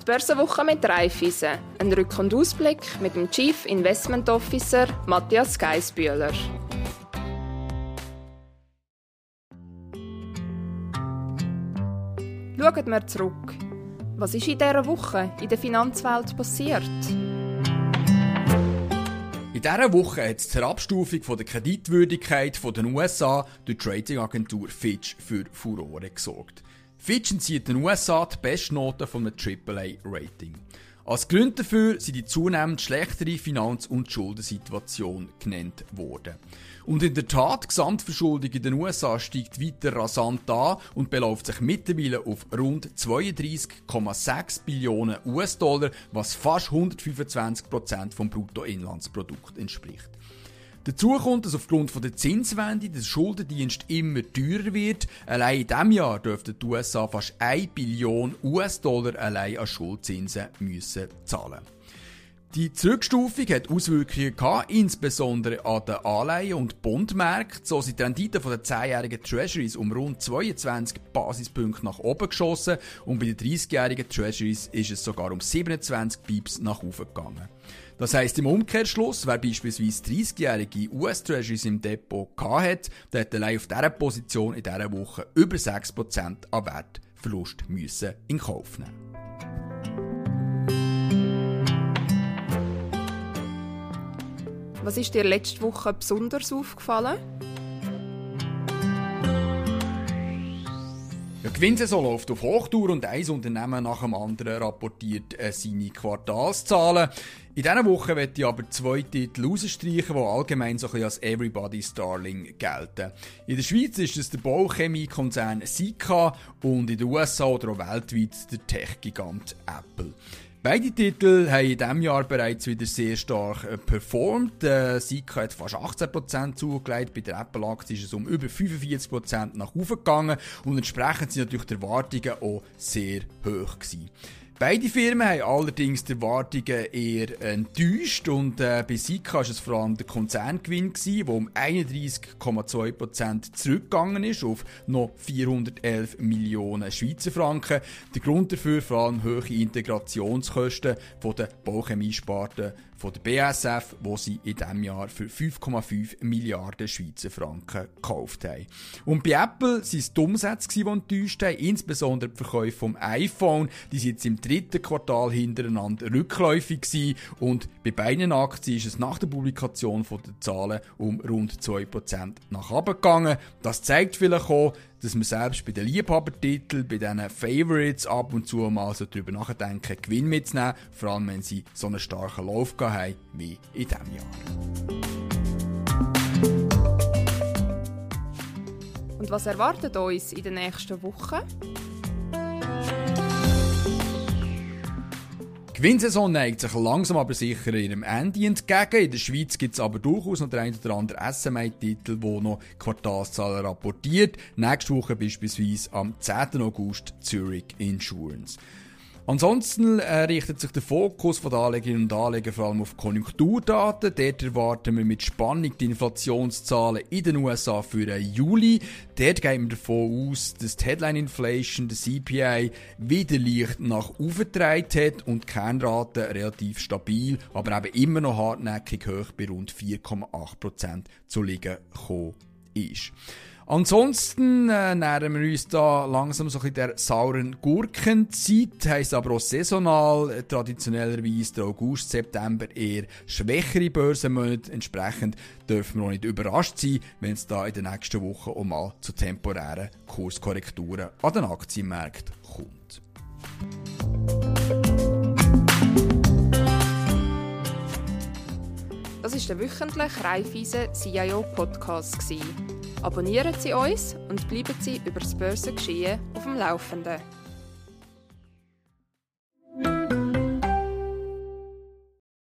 Die Börsenwoche mit Raiffeisen. Ein Rück- und Ausblick mit dem Chief Investment Officer Matthias Geissbühler. Schauen wir zurück. Was ist in dieser Woche in der Finanzwelt passiert? In dieser Woche hat die Herabstufung der Kreditwürdigkeit der USA durch die Ratingagentur Fitch für Furore gesorgt. Fitch entzieht den USA die Bestnote von einem AAA-Rating. Als Grund dafür sind die zunehmend schlechtere Finanz- und Schuldensituation genannt worden. Und in der Tat, die Gesamtverschuldung in den USA steigt weiter rasant an und beläuft sich mittlerweile auf rund 32,6 Billionen US-Dollar, was fast 125% vom Bruttoinlandsprodukt entspricht. Dazu kommt, dass aufgrund der Zinswende der Schuldendienst immer teurer wird. Allein in diesem Jahr dürften die USA fast 1 Billion US-Dollar allein an Schuldzinsen müssen zahlen. Die Zurückstufung hat Auswirkungen gehabt, insbesondere an den Anleihen- und Bondmärkten. So sind die Renditen der 10-jährigen Treasuries um rund 22 Basispunkte nach oben geschossen und bei den 30-jährigen Treasuries ist es sogar um 27 Pips nach oben gegangen. Das heisst im Umkehrschluss, wer beispielsweise 30-jährige US-Treasuries im Depot hatte, der hat allein auf dieser Position in dieser Woche über 6% an Wertverlust müssen in Kauf nehmen. Was ist dir letzte Woche besonders aufgefallen? Ja, die Gewinnsaison läuft auf Hochtour und ein Unternehmen nach dem anderen rapportiert seine Quartalszahlen. In dieser Woche möchte ich aber 2 Titel rausstreichen, die allgemein so ein bisschen als Everybody's Darling gelten. In der Schweiz ist es der Bauchemiekonzern Sika und in den USA oder auch weltweit der Tech-Gigant Apple. Beide Titel haben in diesem Jahr bereits wieder sehr stark performt. Sika hat fast 18% zugelegt, bei der Apple-Aktie ist es um über 45% nach oben gegangen und entsprechend sind natürlich die Erwartungen auch sehr hoch gewesen. Beide Firmen haben allerdings die Erwartungen eher enttäuscht und bei Sika war es vor allem der Konzerngewinn, der um 31,2% zurückgegangen ist auf noch 411 Millionen Schweizer Franken. Der Grund dafür vor allem hohe Integrationskosten von der Bauchemiesparte von der BASF, wo sie in diesem Jahr für 5,5 Milliarden Schweizer Franken gekauft haben. Und bei Apple waren es die Umsätze, die enttäuscht haben, insbesondere die Verkäufe vom iPhone, die sind jetzt im 3. Quartal hintereinander rückläufig gewesen und bei beiden Aktien ist es nach der Publikation der Zahlen um rund 2% nach oben gegangen. Das zeigt vielleicht auch, dass man selbst bei den Liebhabertiteln, bei diesen Favorites ab und zu mal so darüber nachdenken, Gewinn mitzunehmen, vor allem wenn sie so einen starken Lauf haben wie in diesem Jahr. Und was erwartet uns in den nächsten Wochen? Die Gewinnsaison neigt sich langsam aber sicher ihrem Ende entgegen. In der Schweiz gibt es aber durchaus noch den einen oder anderen SMI-Titel, der noch Quartalszahlen rapportiert. Nächste Woche beispielsweise am 10. August Zurich Insurance. Ansonsten richtet sich der Fokus der Anlegerinnen und Anleger vor allem auf Konjunkturdaten. Dort erwarten wir mit Spannung die Inflationszahlen in den USA für den Juli. Dort gehen wir davon aus, dass die Headline Inflation, der CPI, wieder leicht nach oben getragen hat und die Kernrate relativ stabil, aber eben immer noch hartnäckig hoch bei rund 4,8% zu liegen gekommen ist. Ansonsten nähern wir uns da langsam so ein bisschen der sauren Gurkenzeit, heisst aber auch saisonal, traditionellerweise der August, September eher schwächere Börsenmonate. Entsprechend dürfen wir auch nicht überrascht sein, wenn es da in den nächsten Wochen auch mal zu temporären Kurskorrekturen an den Aktienmärkten kommt. Das war der wöchentliche Raiffeisen CIO Podcast. Abonnieren Sie uns und bleiben Sie über das Börsengeschehen auf dem Laufenden.